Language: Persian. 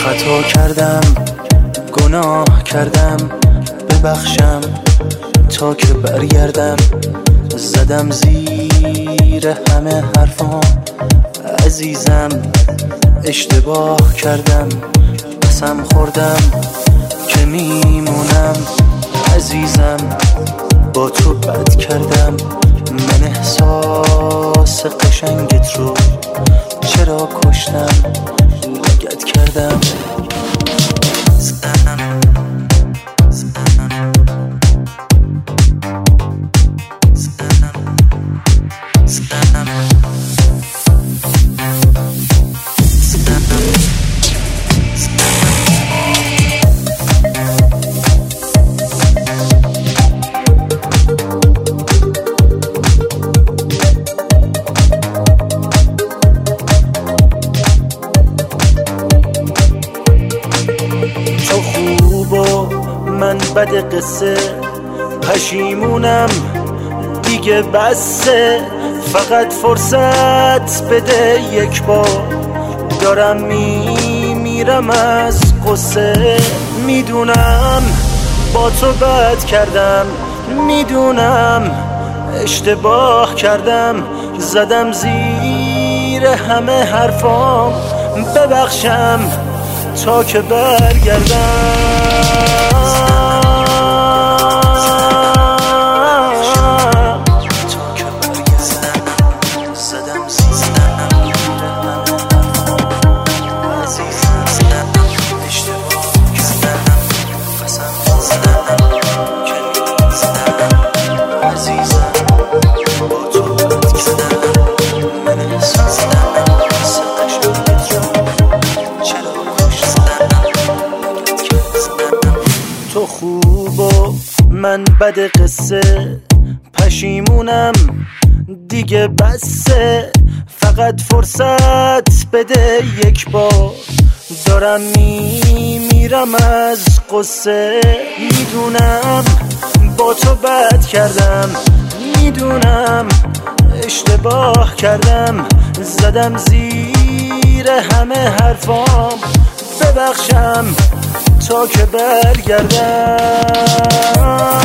خطا کردم، گناه کردم، ببخشم تا که برگردم. زدم زیر همه حرفام عزیزم، اشتباه کردم، قسم خوردم که میمونم عزیزم. با تو بد کردم، من احساس قشنگت رو چرا کشتم، لگد کردم. تو خوب و من بد قصه، پشیمونم دیگه بسه. فقط فرصت بده یک بار، دارم میمیرم از قصه. میدونم با تو بد کردم، میدونم اشتباه کردم، زدم زیر همه حرفام. ببخشم تا که برگردم. تو خوب و من بد قصه، پشیمونم دیگه بسه. فقط فرصت بده یک بار، دارم میمیرم از قصه. میدونم با تو بد کردم، میدونم اشتباه کردم، زدم زیر همه حرفام. ببخشم تا که برگردم.